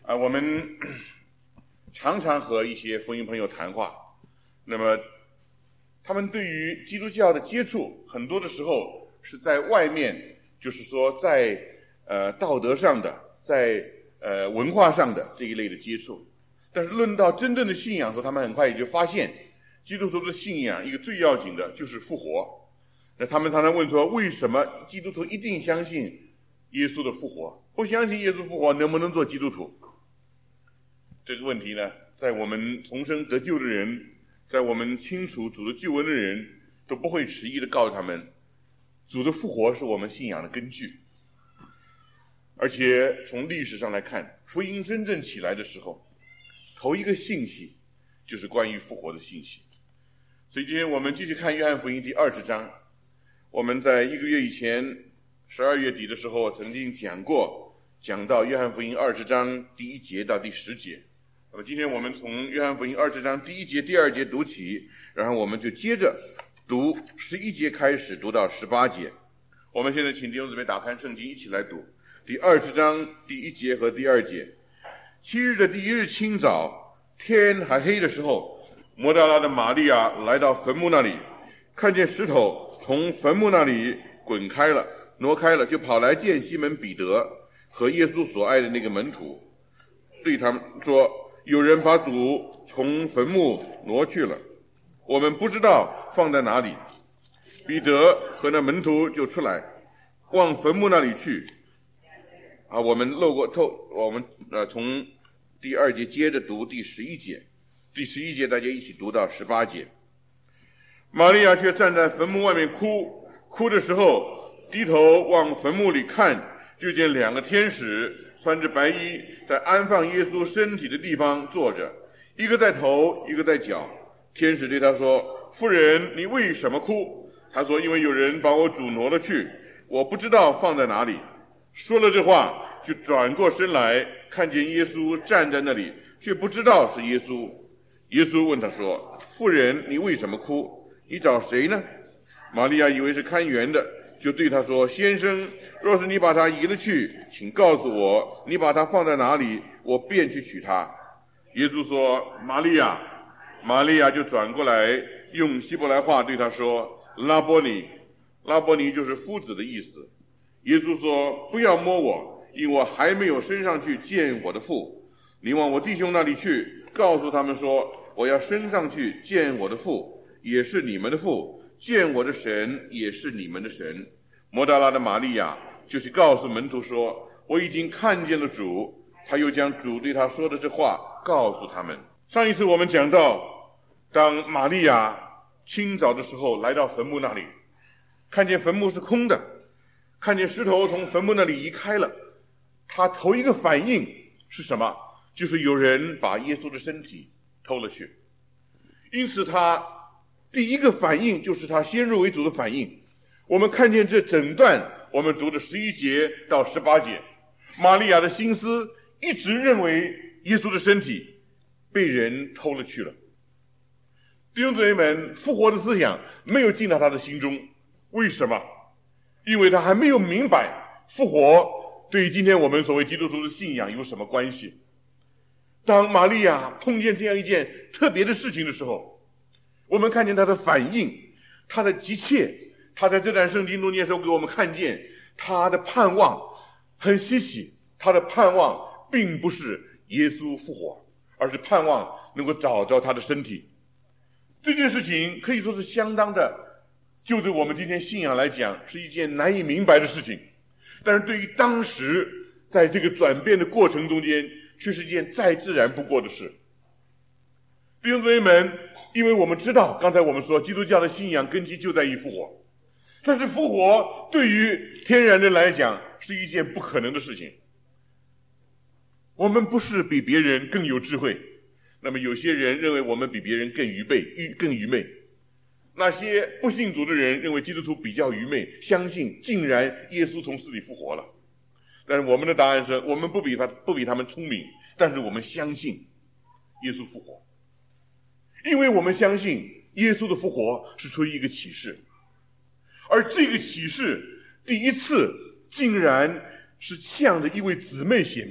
我们常常和一些福音朋友谈话，那么他们对于基督教的接触，很多的时候是在外面，就是说在道德上的，在文化上的这一类的接触。但是论到真正的信仰的时候，他们很快也就发现，基督徒的信仰一个最要紧的就是复活。那他们常常问说，为什么基督徒一定相信耶稣的复活？不相信耶稣复活，能不能做基督徒？这个问题呢，在我们重生得救的人，在我们清楚主的救恩的人，都不会迟疑的告诉他们，主的复活是我们信仰的根据。而且从历史上来看，福音真正起来的时候，头一个信息就是关于复活的信息。所以今天我们继续看约翰福音第20章。我们在1个月以前12月底的时候曾经讲到约翰福音20章第1节到第10节。那么今天我们从约翰福音20章第1节第2节读起，然后我们就接着读11节开始读到18节。我们现在请弟兄姊妹打开圣经一起来读第20章第1节和第2节。7日的第1日清早，天还黑的时候，抹大拉的玛利亚来到坟墓那里，看见石头从坟墓那里挪开了，就跑来见西门彼得和耶稣所爱的那个门徒，对他们说，有人把主从坟墓挪去了，我们不知道放在哪里。彼得和那门徒就出来往坟墓那里去。我们从第2节接着读第11节，第11节大家一起读到18节。玛利亚却站在坟墓外面哭的时候，低头往坟墓里看，就见2个天使穿着白衣，在安放耶稣身体的地方坐着，一个在头，一个在脚。天使对他说，夫人，你为什么哭？他说，因为有人把我主挪了去，我不知道放在哪里。说了这话，就转过身来，看见耶稣站在那里，却不知道是耶稣。耶稣问他说，妇人，你为什么哭？你找谁呢？玛利亚以为是看园的，就对他说，先生，若是你把他移了去，请告诉我，你把他放在哪里，我便去取他。耶稣说，玛利亚。玛利亚就转过来，用希伯来话对他说，拉波尼。拉波尼就是夫子的意思。耶稣说，不要摸我，因我还没有升上去见我的父。你往我弟兄那里去，告诉他们说，我要升上去见我的父，也是你们的父，见我的神，也是你们的神。抹大拉的玛利亚就去告诉门徒说，我已经看见了主。他又将主对他说的这话告诉他们。上一次我们讲到，当玛利亚清早的时候来到坟墓那里，看见坟墓是空的，看见石头从坟墓那里移开了，他头一个反应是什么？就是有人把耶稣的身体偷了去。因此他第一个反应就是他先入为主的反应。我们看见这整段我们读的11节到18节，玛利亚的心思一直认为耶稣的身体被人偷了去了。弟兄姊妹们，复活的思想没有进到他的心中。为什么？因为他还没有明白复活对于今天我们所谓基督徒的信仰有什么关系。当玛利亚碰见这样一件特别的事情的时候，我们看见他的反应，他的急切，他在这段圣经中间时候给我们看见他的盼望很稀奇。他的盼望并不是耶稣复活，而是盼望能够找着他的身体。这件事情可以说是相当的，就对我们今天信仰来讲是一件难以明白的事情，但是对于当时在这个转变的过程中间，却是一件再自然不过的事。弟兄姊妹们，因为我们知道，刚才我们说基督教的信仰根基就在于复活，但是复活对于天然人来讲是一件不可能的事情。我们不是比别人更有智慧，那么有些人认为我们比别人更愚昧。那些不信主的人认为基督徒比较愚昧，相信竟然耶稣从死里复活了。但是我们的答案是，我们不比他们聪明，但是我们相信耶稣复活，因为我们相信耶稣的复活是出于一个启示，而这个启示第一次竟然是向着一位姊妹显明的。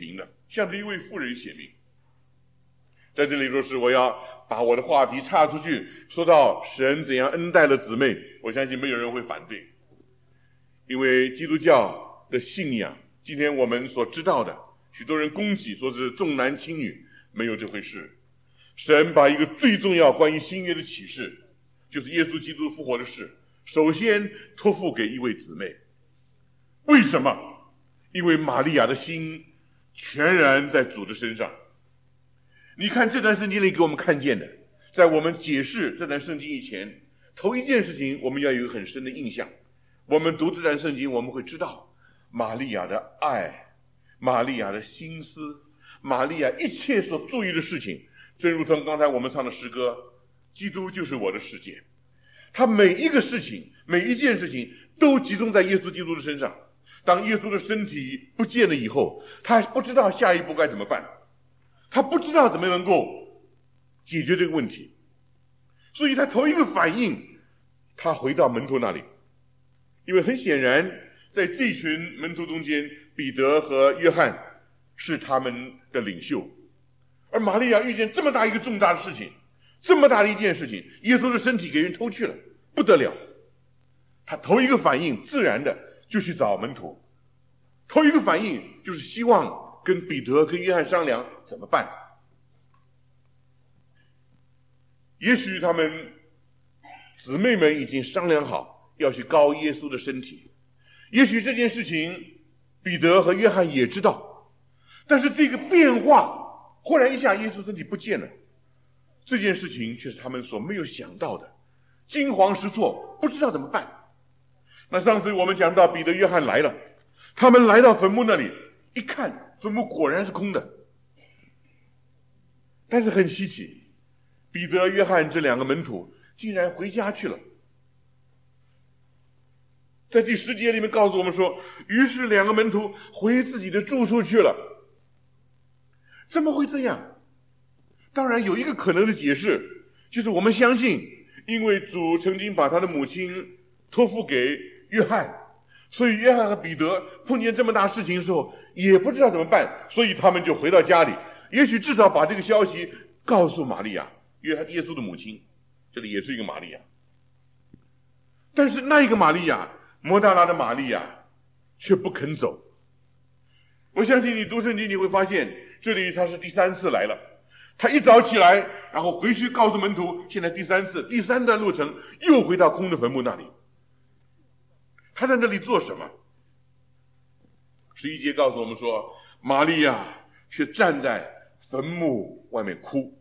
向这一位妇人写明。在这里若是我要把我的话题岔出去，说到神怎样恩待了姊妹，我相信没有人会反对。因为基督教的信仰，今天我们所知道的，许多人攻击说是重男轻女，没有这回事。神把一个最重要关于新约的启示，就是耶稣基督复活的事，首先托付给一位姊妹。为什么？因为玛利亚的心全然在主的身上。你看这段圣经里给我们看见的，在我们解释这段圣经以前，头一件事情我们要有一个很深的印象。我们读这段圣经，我们会知道玛利亚的爱，玛利亚的心思，玛利亚一切所注意的事情，正如同刚才我们唱的诗歌，基督就是我的世界。他每一个事情，每一件事情都集中在耶稣基督的身上。当耶稣的身体不见了以后，他不知道下一步该怎么办，他不知道怎么能够解决这个问题，所以他头一个反应，他回到门徒那里。因为很显然，在这群门徒中间，彼得和约翰是他们的领袖，而玛利亚遇见这么大一个重大的事情，这么大的一件事情，耶稣的身体给人偷去了，不得了。他头一个反应自然的就去找门徒，头一个反应就是希望跟彼得跟约翰商量怎么办。也许他们姊妹们已经商量好要去膏耶稣的身体，也许这件事情彼得和约翰也知道，但是这个变化忽然一下耶稣身体不见了，这件事情却是他们所没有想到的，惊慌失措，不知道怎么办。那上次我们讲到彼得约翰来了，他们来到坟墓那里一看，坟墓果然是空的。但是很稀奇，彼得约翰这两个门徒竟然回家去了。在第10节里面告诉我们说，于是两个门徒回自己的住处去了。怎么会这样？当然有一个可能的解释，就是我们相信，因为主曾经把他的母亲托付给约翰，所以约翰和彼得碰见这么大事情的时候也不知道怎么办，所以他们就回到家里，也许至少把这个消息告诉玛利亚，耶稣的母亲，这里也是一个玛利亚。但是那一个玛利亚，摩大拉的玛利亚却不肯走。我相信你读圣经你会发现，这里他是第3次来了，他一早起来然后回去告诉门徒，现在第3次，第3段路程又回到空的坟墓那里。他在那里做什么？11节告诉我们说，玛利亚却站在坟墓外面哭，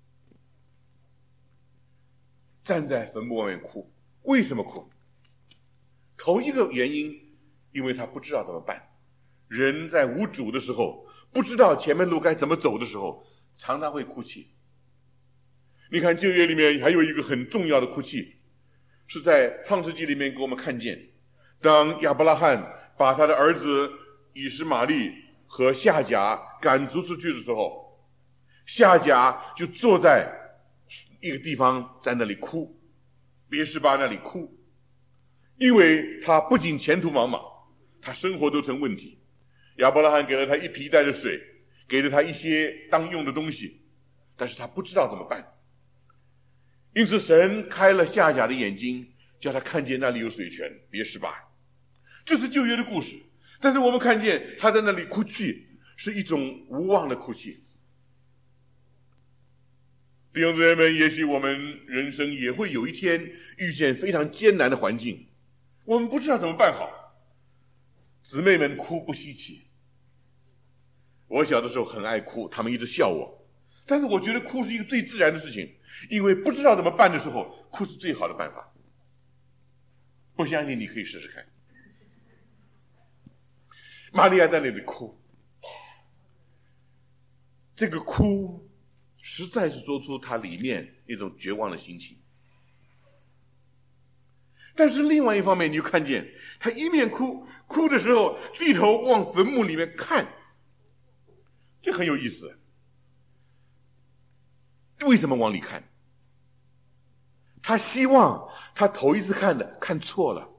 站在坟墓外面哭。为什么哭？头一个原因，因为他不知道怎么办。人在无主的时候，不知道前面路该怎么走的时候，常常会哭泣。你看旧约里面还有一个很重要的哭泣，是在创世纪里面给我们看见，当亚伯拉罕把他的儿子以实玛利和夏甲赶逐出去的时候，夏甲就坐在一个地方在那里哭，别是巴那里哭，因为他不仅前途茫茫，他生活都成问题。亚伯拉罕给了他一皮带的水，给了他一些当用的东西，但是他不知道怎么办。因此神开了夏甲的眼睛，叫他看见那里有水泉，别是巴。这是旧约的故事，但是我们看见他在那里哭泣，是一种无望的哭泣。弟兄姊妹们，也许我们人生也会有一天遇见非常艰难的环境，我们不知道怎么办好。姊妹们哭不稀奇，我小的时候很爱哭，他们一直笑我，但是我觉得哭是一个最自然的事情，因为不知道怎么办的时候，哭是最好的办法。不相信你可以试试看。玛利亚在那里哭，这个哭实在是说出她里面一种绝望的心情。但是另外一方面，你就看见她一面哭，哭的时候低头往坟墓里面看，这很有意思。为什么往里看？他希望他头一次看的看错了，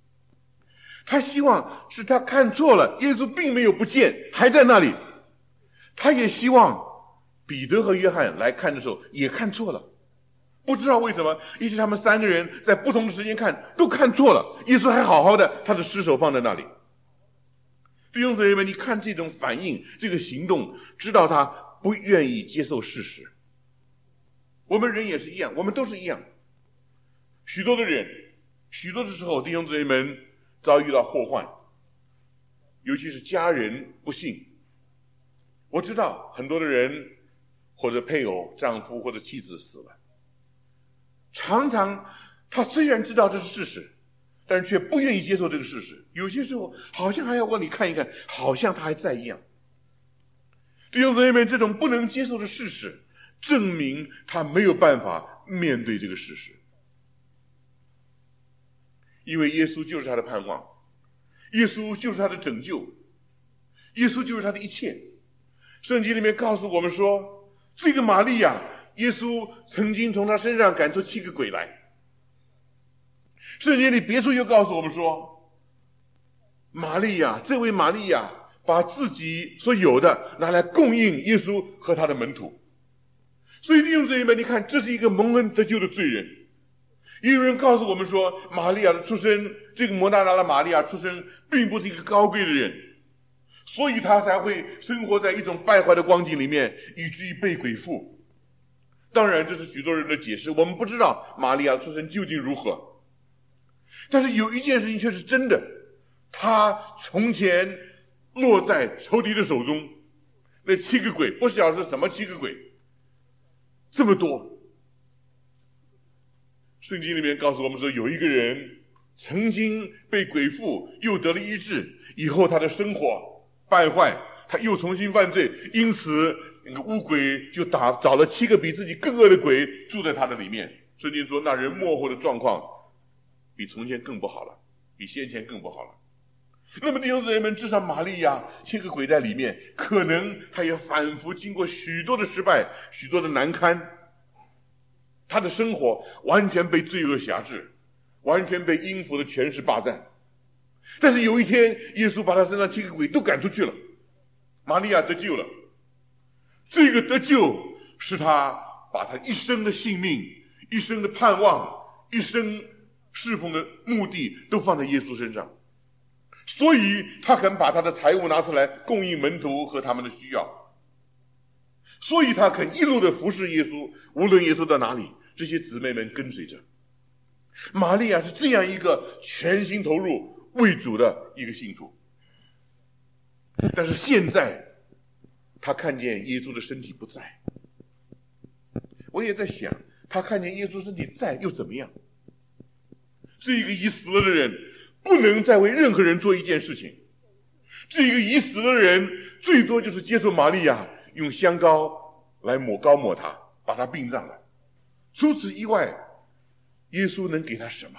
他希望是他看错了，耶稣并没有不见，还在那里。 他也希望彼得和约翰来看的时候也看错了，不知道为什么，于是他们三个人在不同的时间看都看错了，耶稣还好好的，他的尸首放在那里。弟兄姊妹们，你看这种反应，这个行动，知道他不愿意接受事实。我们人也是一样，我们都是一样。许多的人，许多的时候，弟兄姊妹们遭遇到祸患，尤其是家人不幸。我知道很多的人，或者配偶、丈夫或者妻子死了，常常他虽然知道这是事实，但是却不愿意接受这个事实。有些时候好像还要往里看一看，好像他还在一样。弟兄姊妹们，这种不能接受的事实，证明他没有办法面对这个事实。因为耶稣就是他的盼望，耶稣就是他的拯救，耶稣就是他的一切。圣经里面告诉我们说，这个玛利亚，耶稣曾经从他身上赶出7个鬼来。圣经里别处又告诉我们说，玛利亚，这位玛利亚把自己所有的拿来供应耶稣和他的门徒。所以弟兄姊妹们，你看，这是一个蒙恩得救的罪人。也有人告诉我们说，玛利亚的出身，这个摩大拉的玛利亚出身并不是一个高贵的人，所以他才会生活在一种败坏的光景里面，以至于被鬼附。当然这是许多人的解释，我们不知道玛利亚的出身究竟如何。但是有一件事情却是真的，他从前落在仇敌的手中，那7个鬼，不晓得是什么7个鬼，这么多。圣经里面告诉我们说，有一个人曾经被鬼附，又得了医治，以后他的生活败坏，他又重新犯罪，因此那个污鬼就找了7个比自己更恶的鬼住在他的里面。圣经说那人末后的状况比从前更不好了，比先前更不好了。那么弟兄姊妹们，至少玛利亚7个鬼在里面，可能他也反复经过许多的失败，许多的难堪，他的生活完全被罪恶辖制，完全被阴府的权势霸占。但是有一天，耶稣把他身上7个鬼都赶出去了，玛利亚得救了。这个得救是他把他一生的性命、一生的盼望、一生侍奉的目的都放在耶稣身上，所以他肯把他的财物拿出来供应门徒和他们的需要，所以他肯一路的服侍耶稣，无论耶稣到哪里，这些姊妹们跟随着。玛利亚是这样一个全心投入为主的一个信徒。但是现在他看见耶稣的身体不在，我也在想，他看见耶稣身体在又怎么样？这个已死了的人不能再为任何人做一件事情，这个已死了的人最多就是接受玛利亚用香膏来抹他，把他殡葬了。除此以外，耶稣能给他什么？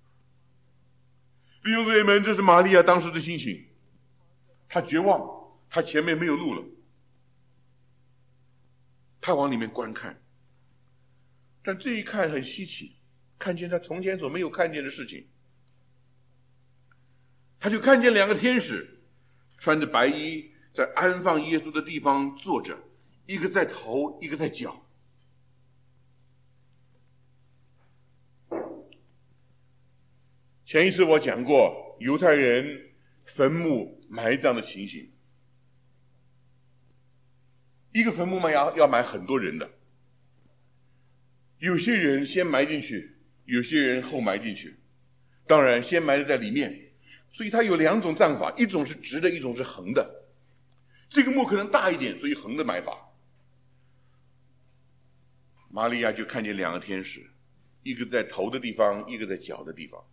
弟兄姊妹们，这是玛利亚当时的心情，他绝望，他前面没有路了，他往里面观看，但这一看很稀奇，看见他从前所没有看见的事情。他就看见2个天使穿着白衣在安放耶稣的地方坐着，一个在头，一个在脚。前一次我讲过犹太人坟墓埋葬的情形，一个坟墓要埋很多人的，有些人先埋进去，有些人后埋进去，当然先埋在里面，所以它有2种葬法，一种是直的，一种是横的。这个墓可能大一点，所以横的埋法。玛利亚就看见2个天使，一个在头的地方，一个在脚的地方。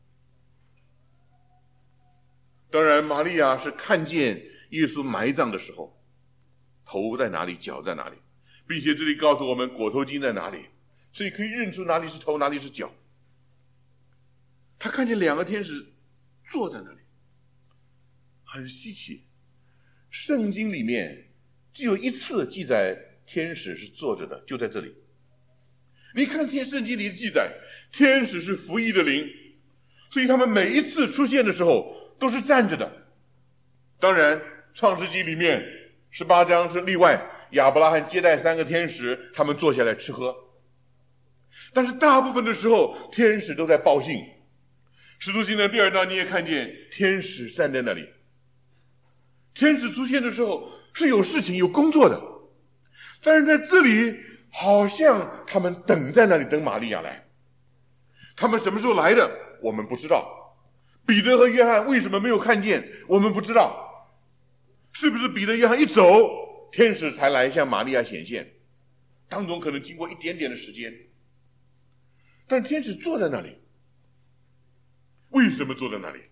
当然玛利亚是看见耶稣埋葬的时候，头在哪里，脚在哪里，并且这里告诉我们裹头巾在哪里，所以可以认出哪里是头，哪里是脚。他看见2个天使坐在那里，很稀奇。圣经里面只有一次记载天使是坐着的，就在这里。你看圣经里的记载，天使是服役的灵，所以他们每一次出现的时候都是站着的。当然创世纪里面 18章是例外，亚伯拉罕接待3个天使，他们坐下来吃喝。但是大部分的时候，天使都在报信。使徒行传第2章你也看见天使站在那里。天使出现的时候是有事情有工作的，但是在这里好像他们等在那里，等玛利亚来。他们什么时候来的我们不知道，彼得和约翰为什么没有看见我们不知道，是不是彼得约翰一走天使才来向玛利亚显现，当中可能经过一点点的时间。但天使坐在那里，为什么坐在那里？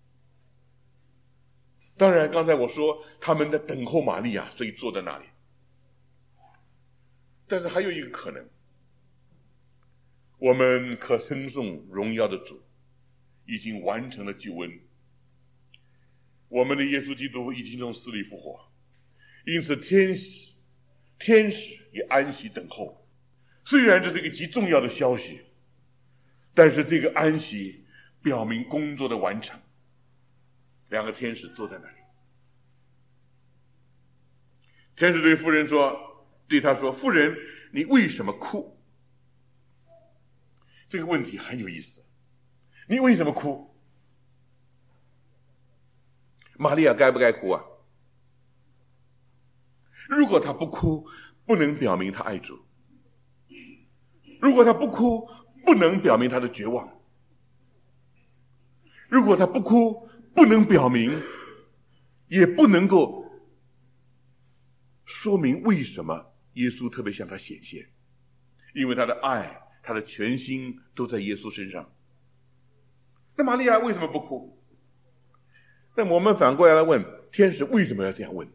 当然刚才我说他们在等候玛利亚，所以坐在那里。但是还有一个可能，我们可称颂荣耀的主已经完成了救恩，我们的耶稣基督已经从死里复活，因此天使也安息等候。虽然这是一个极重要的消息，但是这个安息表明工作的完成。2个天使坐在那里，天使对妇人说，对他说，妇人，你为什么哭？这个问题很有意思，你为什么哭？玛利亚该不该哭啊？如果她不哭，不能表明她爱主；如果她不哭，不能表明她的绝望；如果她不哭，不能表明，也不能够说明为什么耶稣特别向她显现，因为她的爱，她的全心都在耶稣身上。那玛利亚为什么不哭？那我们反过来问，天使为什么要这样问？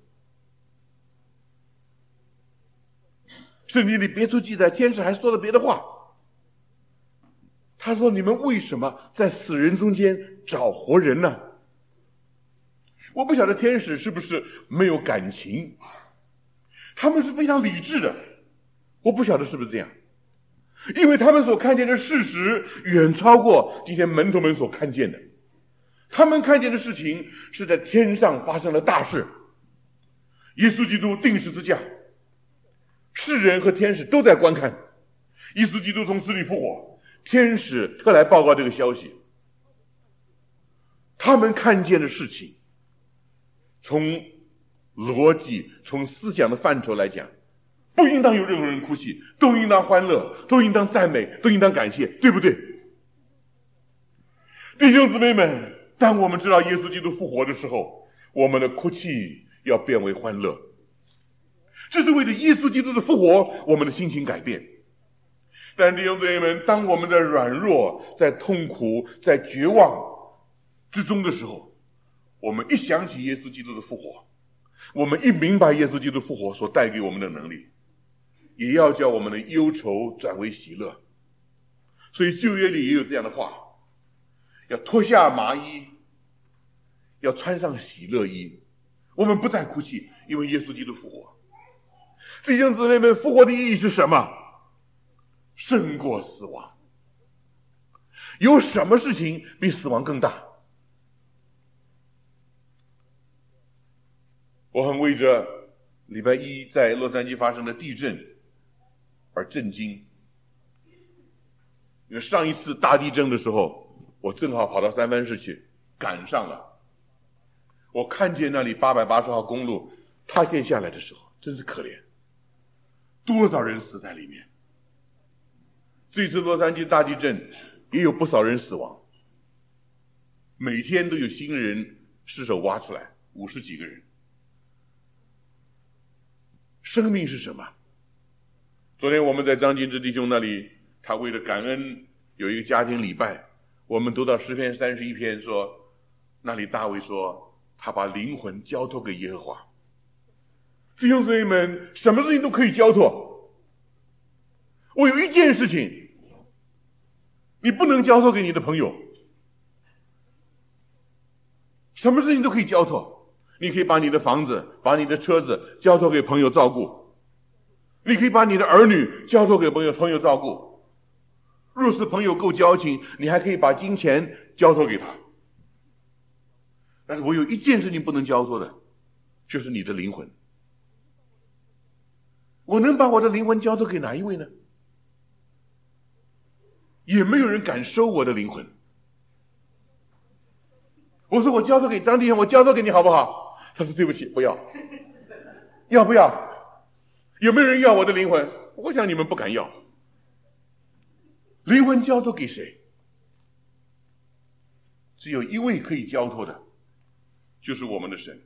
圣经里别处记载，天使还说了别的话。他说，你们为什么在死人中间找活人呢？我不晓得天使是不是没有感情，他们是非常理智的，我不晓得是不是这样，因为他们所看见的事实远超过今天门徒们所看见的。他们看见的事情是在天上发生了大事，耶稣基督钉十字架，世人和天使都在观看，耶稣基督从死里复活，天使特来报告这个消息。他们看见的事情，从逻辑从思想的范畴来讲，不应当有任何人哭泣，都应当欢乐，都应当赞美，都应当感谢，对不对？弟兄姊妹们，当我们知道耶稣基督复活的时候，我们的哭泣要变为欢乐，这是为了耶稣基督的复活，我们的心情改变。但弟兄姊妹们，当我们的软弱，在痛苦，在绝望之中的时候，我们一想起耶稣基督的复活，我们一明白耶稣基督复活所带给我们的能力，也要叫我们的忧愁转为喜乐。所以旧约里也有这样的话，要脱下麻衣，要穿上喜乐衣。我们不再哭泣，因为耶稣基督复活。弟兄姊妹们，复活的意义是什么？胜过死亡。有什么事情比死亡更大？我很为着礼拜一在洛杉矶发生的地震而震惊，因为上一次大地震的时候，我正好跑到三藩市去，赶上了。我看见那里880号公路塌陷下来的时候，真是可怜，多少人死在里面。这次洛杉矶大地震也有不少人死亡，每天都有新的人尸首挖出来，50几个人。生命是什么？昨天我们在张金之弟兄那里，他为了感恩有一个家庭礼拜，我们读到诗篇31篇说，那里大卫说他把灵魂交托给耶和华。弟兄姊妹们，什么事情都可以交托，我有一件事情你不能交托给你的朋友。什么事情都可以交托，你可以把你的房子，把你的车子交托给朋友照顾，你可以把你的儿女交托给朋友照顾，若是朋友够交情，你还可以把金钱交托给他。但是我有一件事情不能交托的，就是你的灵魂。 我能把我的灵魂交托给哪一位呢？也没有人敢收我的灵魂。我说我交托给张弟兄，我交托给你好不好？他说对不起，不要。要不要？有没有人要我的灵魂？我想你们不敢要。灵魂交托给谁？只有一位可以交托的，就是我们的神。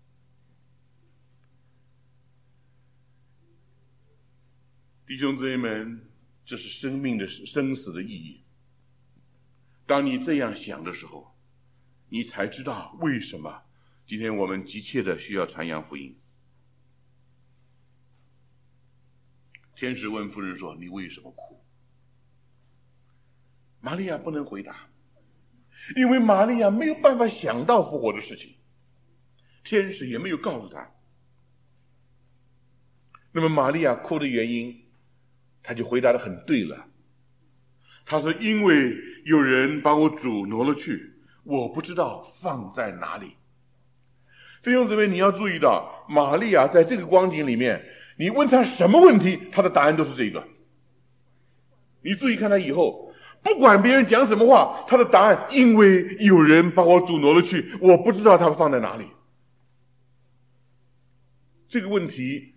弟兄姊妹们，这是生命的生死的意义。当你这样想的时候，你才知道为什么今天我们急切的需要传扬福音。天使问妇人说：“你为什么哭？”玛利亚不能回答，因为玛利亚没有办法想到复活的事情，天使也没有告诉她。那么玛利亚哭的原因，她就回答得很对了。她说：“因为有人把我主挪了去，我不知道放在哪里。”弟兄姊妹，你要注意到，玛利亚在这个光景里面，你问她什么问题，她的答案都是这个。你注意看她以后，不管别人讲什么话，她的答案，因为有人把我主挪了去，我不知道他放在哪里。这个问题，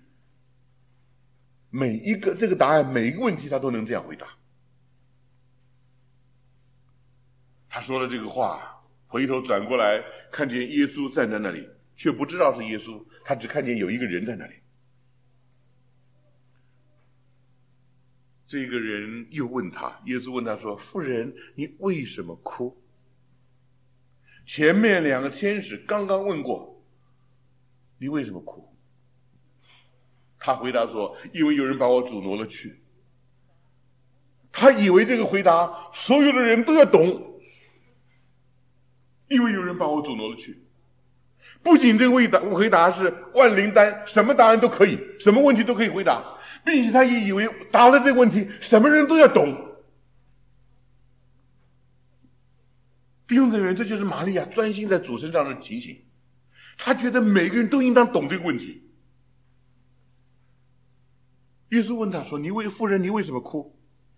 这个答案，每一个问题他都能这样回答。他说了这个话，回头转过来看见耶稣站在那里，却不知道是耶稣，他只看见有一个人在那里。这个人又问他，耶稣问他说：“妇人，你为什么哭？”前面两个天使刚刚问过，你为什么哭？他回答说：“因为有人把我主挪了去。”他以为这个回答所有的人都要懂，因为有人把我主挪了去。不仅这个回答是万灵丹，什么答案都可以，什么问题都可以回答，并且他也以为答了这个问题，什么人都要懂。弟兄姊妹，这就是玛利亚专心在主身上的情形。他觉得每个人都应当懂这个问题。耶稣问他说：“妇人，你为什么哭？”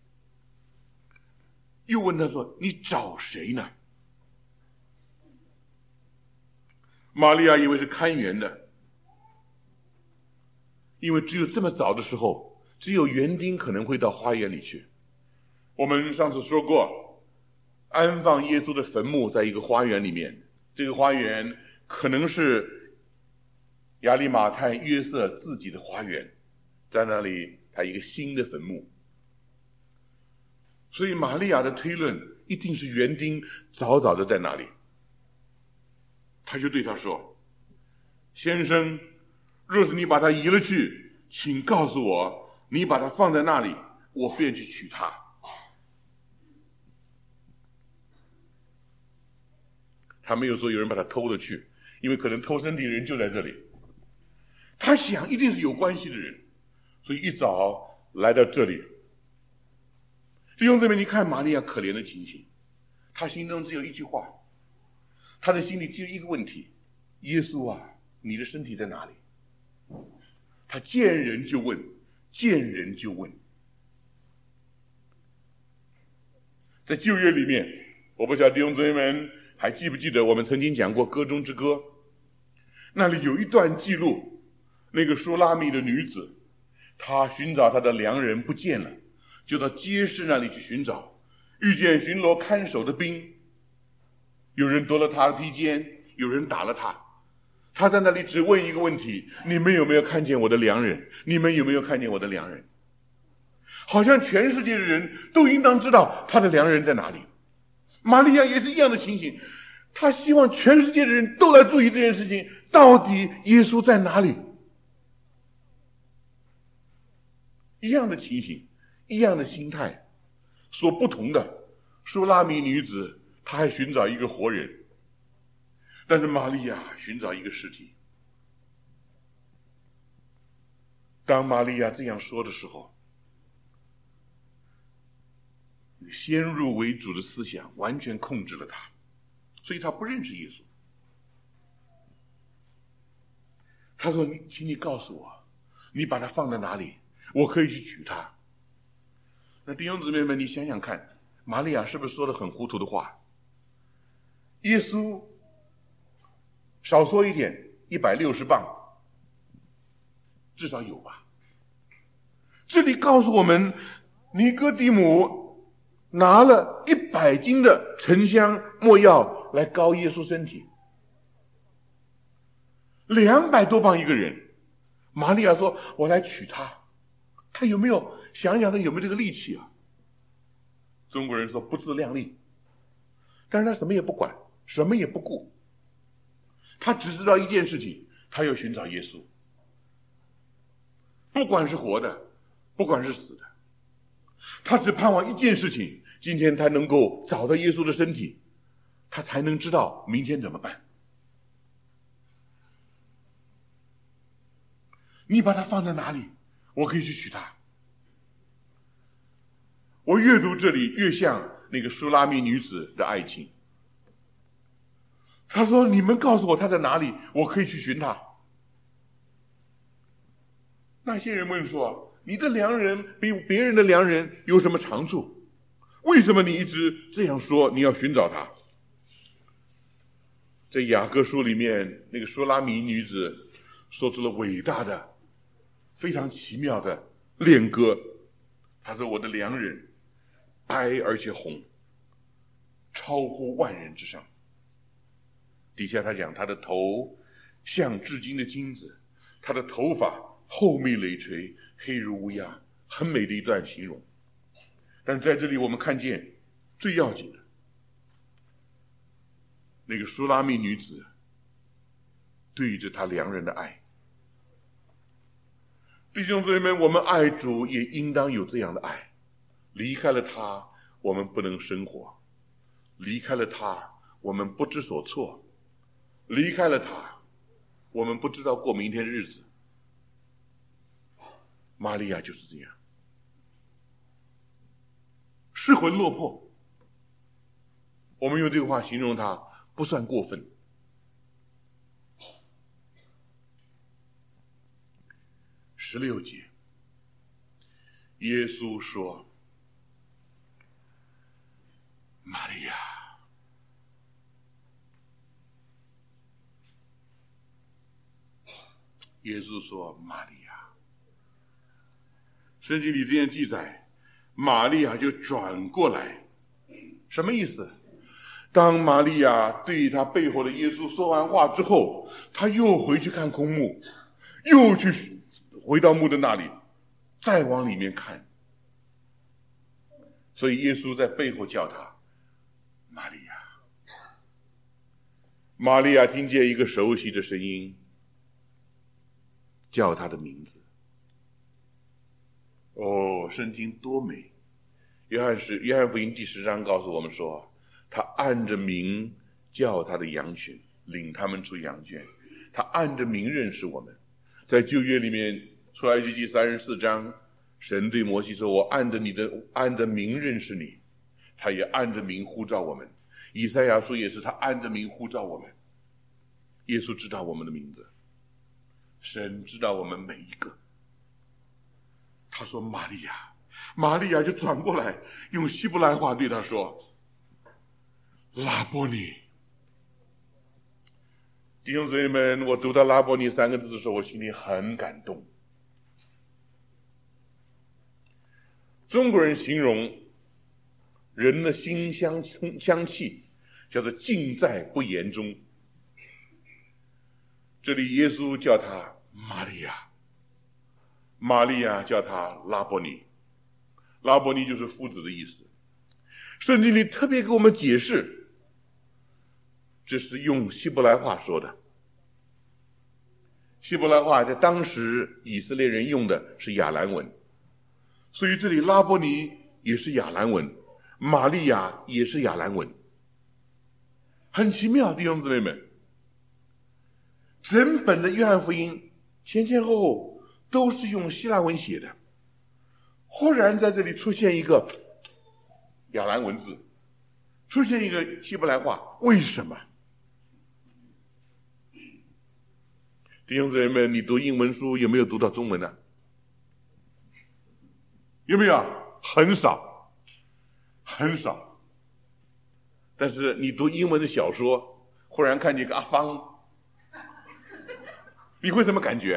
又问他说：“你找谁呢？”玛利亚以为是看园的，因为只有这么早的时候，只有园丁可能会到花园里去。我们上次说过，安放耶稣的坟墓在一个花园里面，这个花园可能是亚利马太约瑟自己的花园，在那里他一个新的坟墓。所以玛利亚的推论一定是园丁早早的在那里。他就对他说：“先生，若是你把他移了去，请告诉我，你把他放在那里，我便去取他。”他没有说有人把他偷了去，因为可能偷身体的人就在这里。他想一定是有关系的人，所以一早来到这里。弟兄姊妹，你看玛利亚可怜的情形，他心中只有一句话，他的心里只有一个问题：耶稣啊，你的身体在哪里？他见人就问，见人就问。在旧约里面，我不晓得弟兄姊妹们还记不记得我们曾经讲过歌中之歌，那里有一段记录，那个书拉密的女子，她寻找她的良人不见了，就到街市那里去寻找，遇见巡逻看守的兵，有人夺了他的披肩，有人打了他。他在那里只问一个问题：你们有没有看见我的良人？你们有没有看见我的良人？好像全世界的人都应当知道他的良人在哪里。玛利亚也是一样的情形，他希望全世界的人都来注意这件事情，到底耶稣在哪里？一样的情形，一样的心态，所不同的，书拉密女子她还寻找一个活人，但是玛利亚寻找一个尸体。当玛利亚这样说的时候，先入为主的思想完全控制了他，所以他不认识耶稣。他说：“请你告诉我，你把他放在哪里， 我可以去娶她。那弟兄姊妹们，你想想看，玛利亚是不是说了很糊涂的话？耶稣少说一点160磅，至少有吧。这里告诉我们，尼哥底母拿了100斤的沉香没药来膏耶稣身体，200多磅一个人。玛利亚说：“我来娶她。”他有没有想想他有没有这个力气啊？中国人说不自量力，但是他什么也不管，什么也不顾，他只知道一件事情，他要寻找耶稣，不管是活的，不管是死的，他只盼望一件事情，今天他能够找到耶稣的身体，他才能知道明天怎么办。你把它放在哪里，我可以去娶她。我越读这里越像那个舒拉密女子的爱情。他说：“你们告诉我她在哪里，我可以去寻她。”那些人问说：“你的良人比别人的良人有什么长处？为什么你一直这样说？你要寻找他？”在雅各书里面，那个舒拉密女子说出了伟大的、非常奇妙的恋歌。他说：“我的良人白而且红，超乎万人之上。”底下他讲他的头像至金的金子，他的头发厚密累垂，黑如乌鸦，很美的一段形容。但在这里我们看见最要紧的那个舒拉密女子对着她良人的爱。弟兄姊妹们，我们爱主也应当有这样的爱。离开了他，我们不能生活；离开了他，我们不知所措；离开了他，我们不知道过明天的日子。玛利亚就是这样，失魂落魄。我们用这个话形容她不算过分。16节，耶稣说：“玛利亚。”耶稣说：“玛利亚。”圣经里这样记载，玛利亚就转过来，什么意思？当玛利亚对他背后的耶稣说完话之后，他又回去看空墓，又去回到墓的那里，再往里面看。所以耶稣在背后叫他玛利亚。玛利亚听见一个熟悉的声音，叫他的名字。哦，圣经多美！约翰福音第10章告诉我们说，他按着名叫他的羊群，领他们出羊圈。他按着名认识我们。在旧约里面，出埃及记34章，神对摩西说：“我按着名认识你。”他也按着名呼召我们。以赛亚书也是他按着名呼召我们。耶稣知道我们的名字，神知道我们每一个。他说：“玛利亚。”玛利亚就转过来，用希伯来话对他说：“拉波尼。”弟兄姊妹们，我读到拉波尼3个字的时候，我心里很感动。中国人形容人的馨香气叫做尽在不言中。这里耶稣叫他玛利亚，玛利亚叫他拉波尼，拉波尼就是夫子的意思。圣经里特别给我们解释，这是用希伯来话说的。希伯来话在当时以色列人用的是亚兰文，所以这里拉波尼也是亚兰文，玛利亚也是亚兰文。很奇妙，弟兄姊妹们，整本的约翰福音前前后后都是用希腊文写的，忽然在这里出现一个亚兰文字，出现一个希伯来话，为什么？弟兄姊妹们，你读英文书有没有读到中文呢？ 有没有？很少，很少。但是你读英文的小说，忽然看见一个阿芳，你会什么感觉？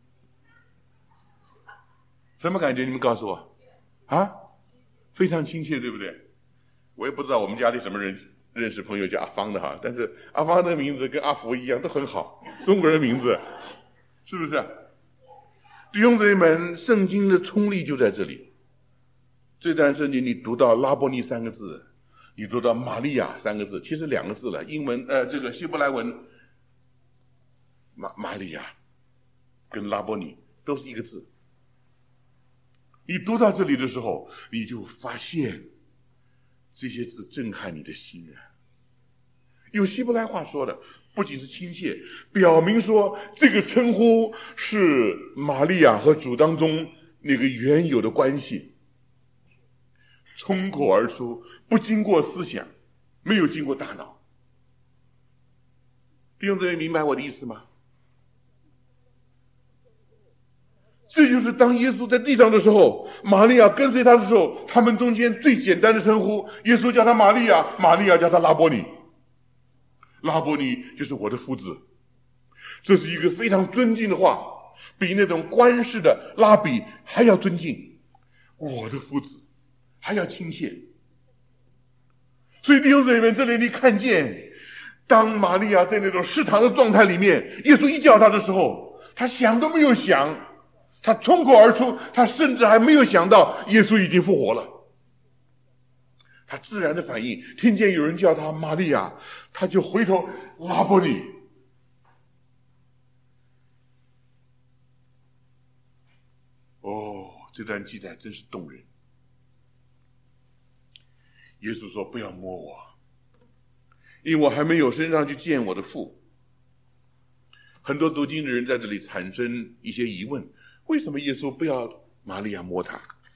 什么感觉？你们告诉我啊？非常亲切，对不对？我也不知道我们家里什么人认识朋友叫阿芳的哈，但是阿芳的名字跟阿福一样，都很好，中国人名字，是不是？弟兄姊妹们，圣经的冲力就在这里。这段圣经你读到拉波尼三个字，你读到玛利亚三个字，其实两个字了，英文这个希伯来文玛利亚跟拉波尼都是一个字。你读到这里的时候，你就发现这些字震撼你的心啊。用希伯来话说的，不仅是亲切，表明说这个称呼是玛利亚和主当中那个原有的关系，冲口而出，不经过思想，没有经过大脑。弟兄姊妹，明白我的意思吗？这就是当耶稣在地上的时候，玛利亚跟随他的时候，他们中间最简单的称呼，耶稣叫他玛利亚，玛利亚叫他拉波尼，拉波尼就是我的夫子。这是一个非常尊敬的话，比那种官式的拉比还要尊敬，我的夫子还要亲切。所以弟兄姊妹，这里你看见，当玛利亚在那种失常的状态里面，耶稣一叫他的时候，他想都没有想，他冲口而出，他甚至还没有想到耶稣已经复活了。他自然的反应，听见有人叫他玛利亚，他就回头拉波尼。哦，这段记载真是动人。耶稣说：“不要摸我，因为我还没有升上去见我的父。”很多读经的人在这里产生一些疑问：为什么耶稣不要玛利亚摸他？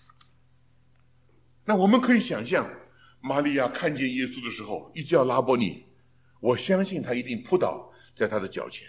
那我们可以想象，玛利亚看见耶稣的时候，一叫拉波尼，我相信他一定扑倒在他的脚前，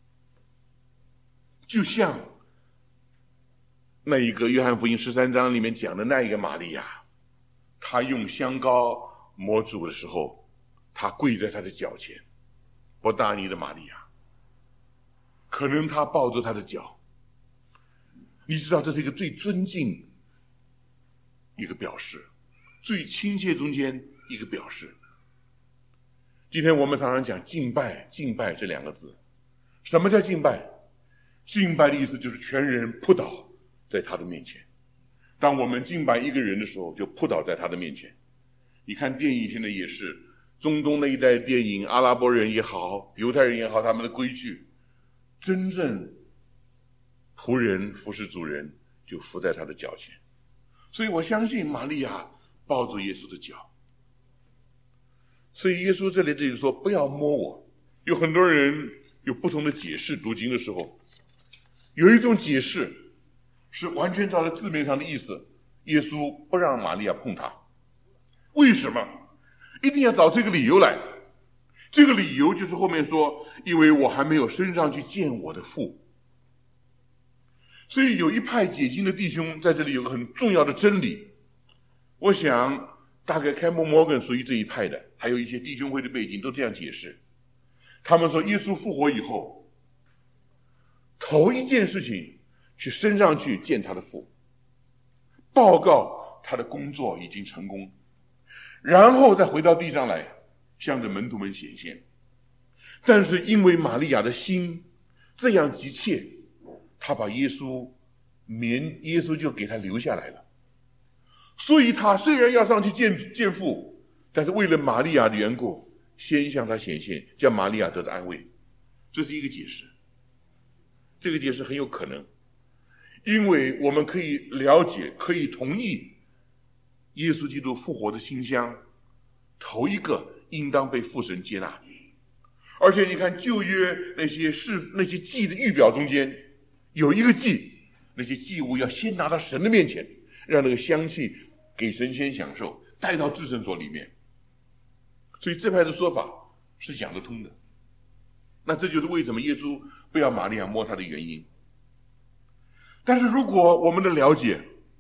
就像那一个约翰福音13章里面讲的那一个玛利亚，他用香膏抹主的时候，他跪在他的脚前。伯大尼的玛利亚，可能他抱着他的脚。你知道，这是一个最尊敬一个表示，最亲切中间一个表示。今天我们常常讲敬拜，敬拜这两个字。什么叫敬拜？敬拜的意思就是全人扑倒在他的面前。当我们敬拜一个人的时候，就扑倒在他的面前。你看电影现在也是，中东那一代电影，阿拉伯人也好，犹太人也好，他们的规矩，真正仆人服侍主人就伏在他的脚前。所以我相信玛利亚抱住耶稣的脚。所以耶稣这里说不要摸我。有很多人有不同的解释，读经的时候有一种解释是完全照着字面上的意思，耶稣不让玛利亚碰他。为什么？一定要找这个理由来。这个理由就是后面说，因为我还没有升上去见我的父。所以有一派解经的弟兄在这里有个很重要的真理，我想大概开蒙摩根属于这一派的，还有一些弟兄会的背景都这样解释。他们说耶稣复活以后，头一件事情去升上去见他的父，报告他的工作已经成功，然后再回到地上来向着门徒们显现。但是因为玛利亚的心这样急切，他把耶稣就给他留下来了。所以他虽然要上去见父，但是为了玛利亚的缘故，先向他显现，叫玛利亚得到安慰。这是一个解释。这个解释很有可能，因为我们可以了解，可以同意耶稣基督复活的馨香，头一个应当被父神接纳。而且你看旧约那些祭的预表中间有一个祭，那些祭物要先拿到神的面前，让那个香气给神先享受，带到至圣所里面。所以这派的说法是讲得通的。那这就是为什么耶稣不要玛利亚摸他的原因。但是如果我们的了解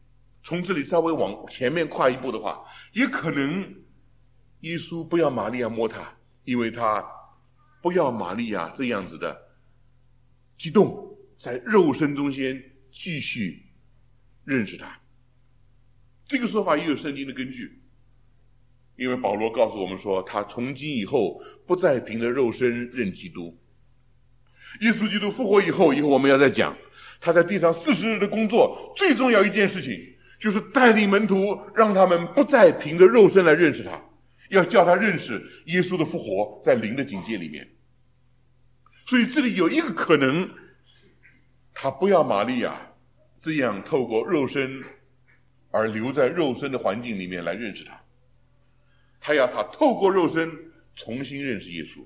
从这里稍微往前面跨一步的话，也可能耶稣不要玛利亚摸他，因为他不要玛利亚这样子的激动，在肉身中间继续认识他。这个说法也有圣经的根据，因为保罗告诉我们说，他从今以后不再凭着肉身认基督。耶稣基督复活以后我们要再讲他在地上40日的工作，最重要一件事情就是带领门徒，让他们不再凭着肉身来认识他，要叫他认识耶稣的复活在灵的境界里面。所以这里有一个可能，他不要玛利亚这样透过肉身而留在肉身的环境里面来认识他，他要他透过肉身重新认识耶稣。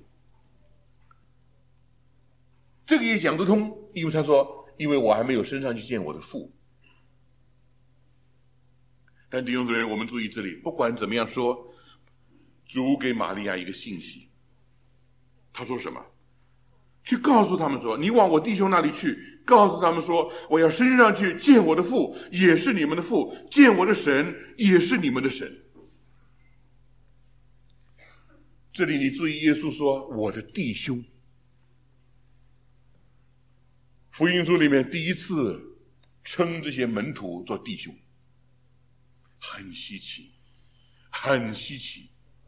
这个也讲得通，因为他说，因为我还没有升上去见我的父。但弟兄姊妹，我们注意这里，不管怎么样说，主给玛利亚一个信息，他说什么？去告诉他们说，你往我弟兄那里去，告诉他们说，我要升上去见我的父，也是你们的父，见我的神，也是你们的神。这里你注意，耶稣说我的弟兄。福音书里面第一次称这些门徒做弟兄，很稀奇，很稀奇。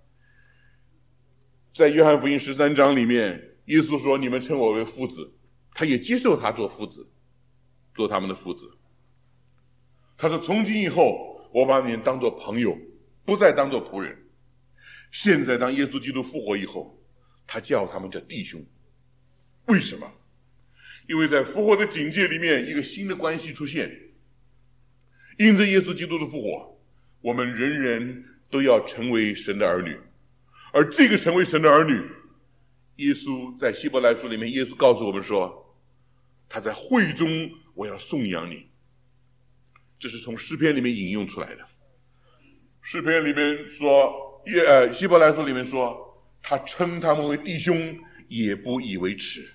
在约翰福音13章里面，耶稣说你们称我为父子，他也接受他做父子，做他们的父子。他说从今以后我把你们当作朋友，不再当作仆人。现在当耶稣基督复活以后，他叫他们叫弟兄。为什么？因为在复活的境界里面，一个新的关系出现。因着耶稣基督的复活，我们人人都要成为神的儿女。而这个成为神的儿女，耶稣在希伯来书里面，耶稣告诉我们说，他在会中我要颂扬你。这是从诗篇里面引用出来的。诗篇里面说，希伯来书里面说，他称他们为弟兄，也不以为耻。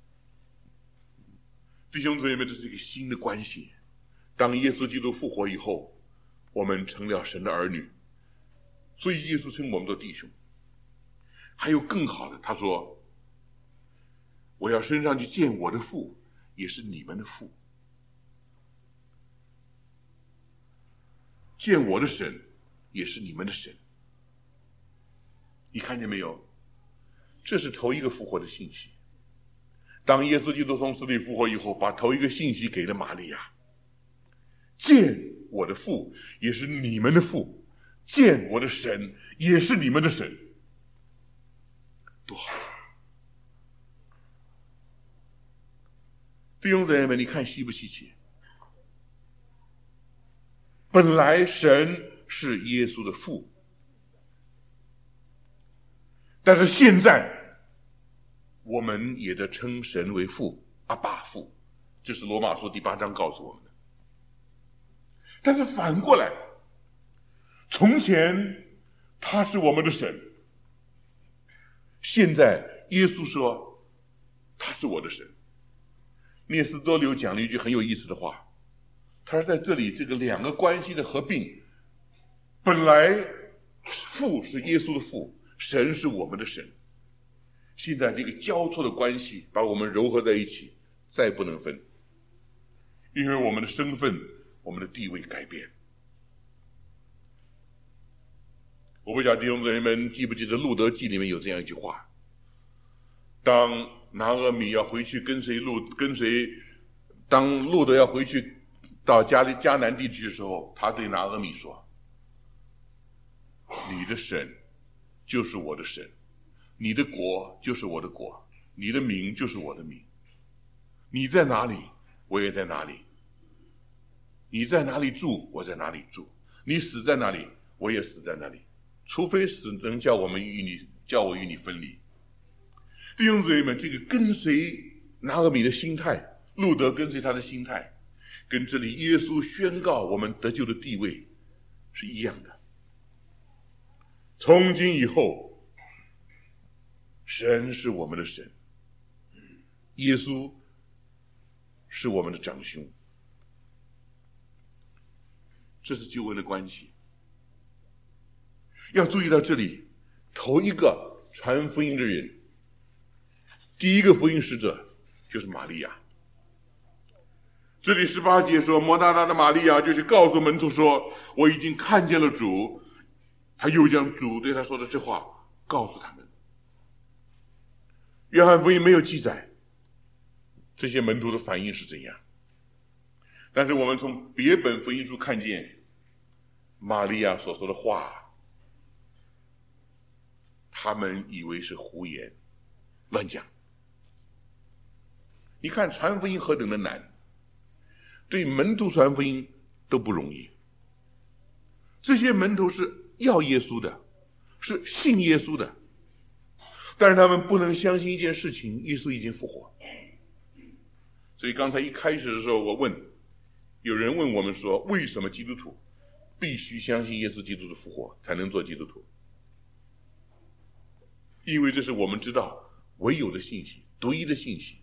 弟兄姊妹们，这是一个新的关系。当耶稣基督复活以后，我们成了神的儿女，所以耶稣称我们做弟兄。还有更好的，他说，我要升上去见我的父，也是你们的父，见我的神，也是你们的神。你看见没有？这是头一个复活的信息。当耶稣基督从死里复活以后，把头一个信息给了玛利亚，见我的父也是你们的父，见我的神也是你们的神。多好！弟兄姊妹们，你看稀不稀奇？本来神是耶稣的父，但是现在我们也得称神为父，阿爸父，这是罗马书第8章告诉我们的。但是反过来，从前他是我们的神，现在耶稣说他是我的神。聂斯多留讲了一句很有意思的话，他说在这里这个两个关系的合并，本来父是耶稣的父，神是我们的神，现在这个交错的关系把我们糅合在一起，再不能分，因为我们的身份，我们的地位改变。我不晓得弟兄姊妹们记不记得《路德记》里面有这样一句话，当拿俄米要回去当路德要回去到迦南地区的时候，他对拿俄米说，你的神就是我的神，你的国就是我的国，你的名就是我的名，你在哪里我也在哪里，你在哪里住我在哪里住，你死在哪里我也死在哪里，除非死能叫我与你分离。弟兄姊妹们，这个跟随拿俄米的心态，路德跟随他的心态，跟这里耶稣宣告我们得救的地位是一样的。从今以后，神是我们的神，耶稣是我们的长兄。 这是救恩的关系。要注意到这里，头一个传福音的人，第一个福音使者就是玛利亚。这里18节说，摩大拉的玛利亚就去告诉门徒说，我已经看见了主，他又将主对他说的这话告诉他们。约翰福音没有记载这些门徒的反应是怎样，但是我们从别本福音书看见玛利亚所说的话，他们以为是胡言乱讲。你看传福音何等的难，对门徒传福音都不容易。这些门徒是要耶稣的，是信耶稣的，但是他们不能相信一件事情，耶稣已经复活。所以刚才一开始的时候，有人问我们说，为什么基督徒必须相信耶稣基督的复活才能做基督徒？因为这是我们知道唯有的信息，独一的信息。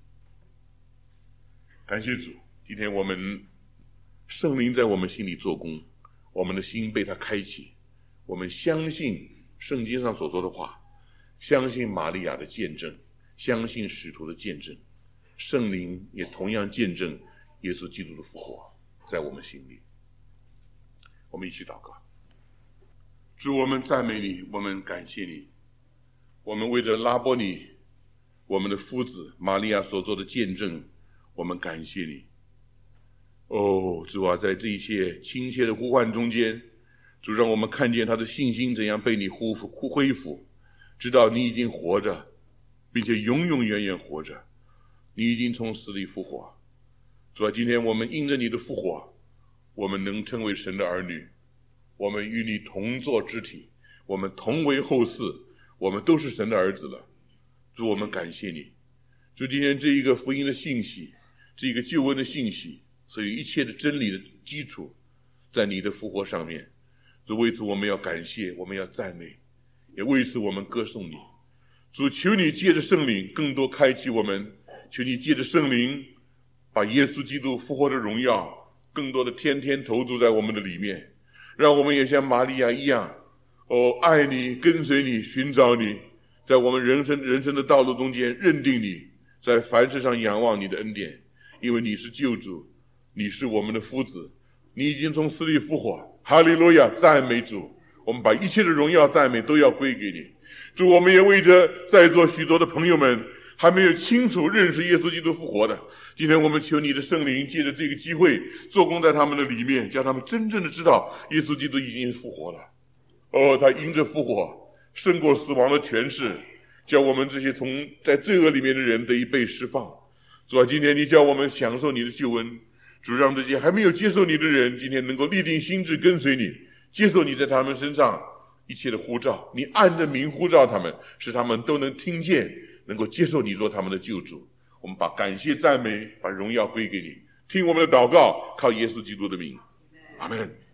感谢主，今天我们圣灵在我们心里做工，我们的心被他开启，我们相信圣经上所说的话，相信玛利亚的见证，相信使徒的见证，圣灵也同样见证耶稣基督的复活在我们心里。我们一起祷告。主，我们赞美你，我们感谢你，我们为着拉波尼我们的夫子玛利亚所做的见证，我们感谢你。主啊，在这一切亲切的呼唤中间，主让我们看见他的信心怎样被你恢复，知道你已经活着，并且永永远远活着，你已经从死里复活。主啊，今天我们因着你的复活，我们能称为神的儿女，我们与你同作肢体，我们同为后嗣，我们都是神的儿子了。主，我们感谢你。主，今天这一个福音的信息，这一个救恩的信息，所以一切的真理的基础在你的复活上面。主，为此我们要感谢，我们要赞美，也为此我们歌颂你。主，求你借着圣灵更多开启我们，求你借着圣灵把耶稣基督复活的荣耀更多的天天投注在我们的里面，让我们也像玛利亚一样，爱你，跟随你，寻找你，在我们人生的道路中间认定你，在凡事上仰望你的恩典，因为你是救主，你是我们的夫子，你已经从死里复活。哈利路亚，赞美主，我们把一切的荣耀赞美都要归给你。主，我们也为着在座许多的朋友们还没有清楚认识耶稣基督复活的，今天我们求你的圣灵借着这个机会做工在他们的里面，叫他们真正的知道耶稣基督已经复活了。他因着复活胜过死亡的权势，叫我们这些从在罪恶里面的人得以被释放。主啊，今天你叫我们享受你的救恩，主，让这些还没有接受你的人今天能够立定心志跟随你，接受你在他们身上一切的呼召，你按着名呼召他们，使他们都能听见，能够接受你做他们的救主。我们把感谢赞美把荣耀归给你，听我们的祷告，靠耶稣基督的名，阿们。